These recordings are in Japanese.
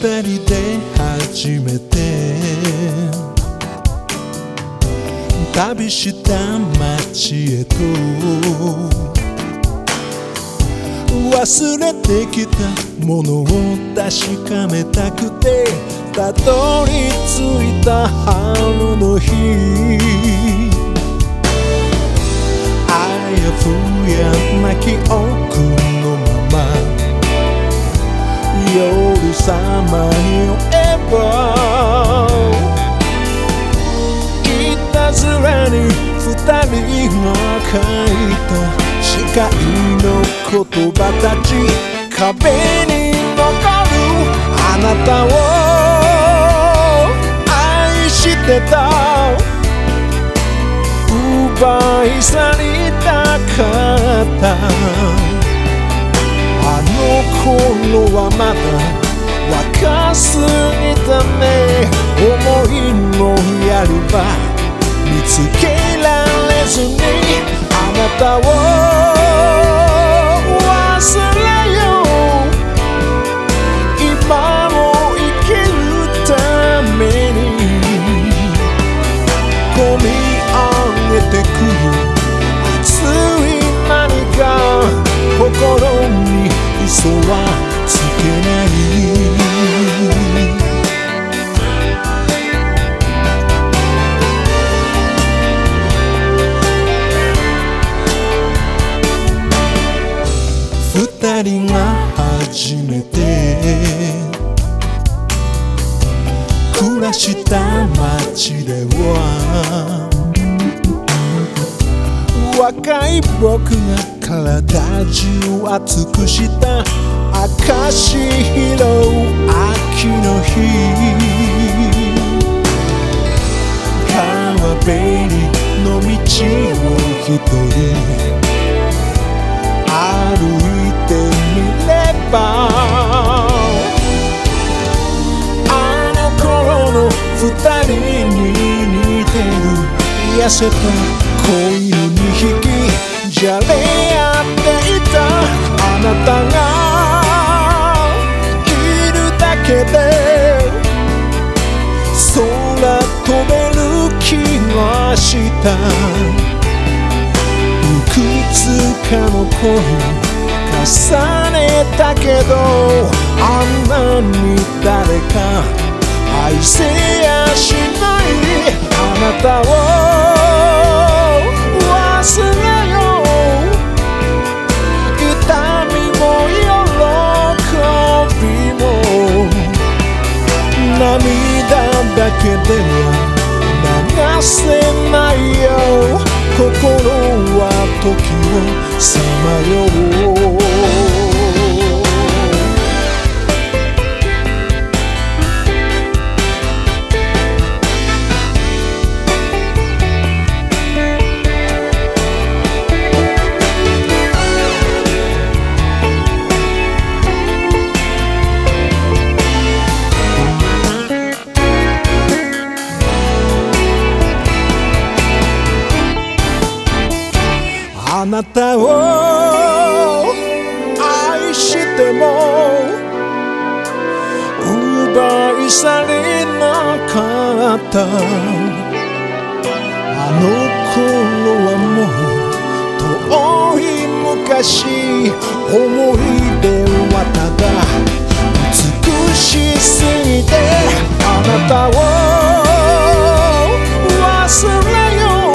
人で初めて旅した街へと忘れてきたものを確かめたくてたどり着いた春の日あやふやな記憶のまま夜さまよえばいたずらに二人が書いた誓いの言葉たち壁に残るあなたを愛してた奪い去りたかったあの頃はまだ若すぎたね思いのやり場見つけられずにあなたを忘れよう今を生きるために込み上げてくる熱い何か心に嘘はつけない二人が初めて暮らした街では若い僕が体中熱くした証拾う秋の日川べりの道を一人歩いてみればあの頃の二人に似てる痩せた子犬2匹じゃれ合っていたあなたがいるだけで空飛べる気がしたいくつかの恋重ねたけどあんなに誰か愛せやしないあなたを忘れよう痛みも喜びも涙だけでは流せないよ心は時をさまようあなたを愛しても奪い去れなかったあの頃はもう遠い昔思い出はただ美しすぎてあなたを忘れよう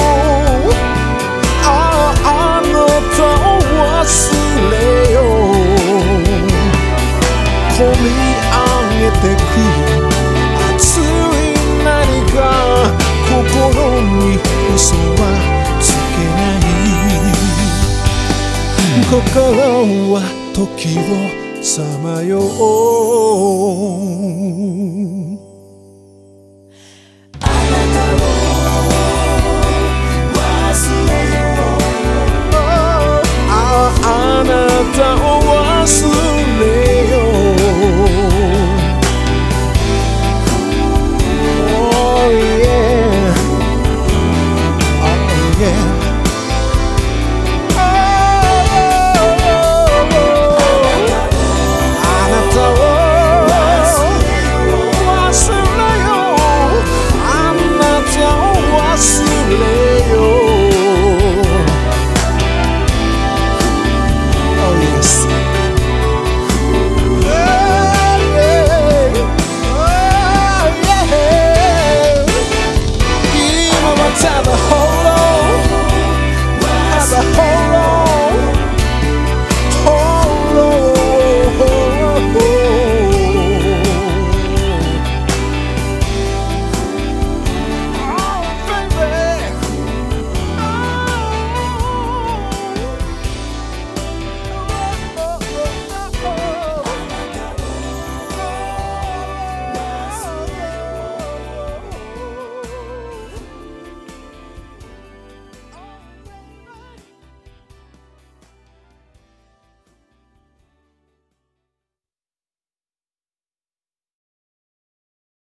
忘れよう込み上げてくる熱い何か心に嘘はつけない心は時をさまよう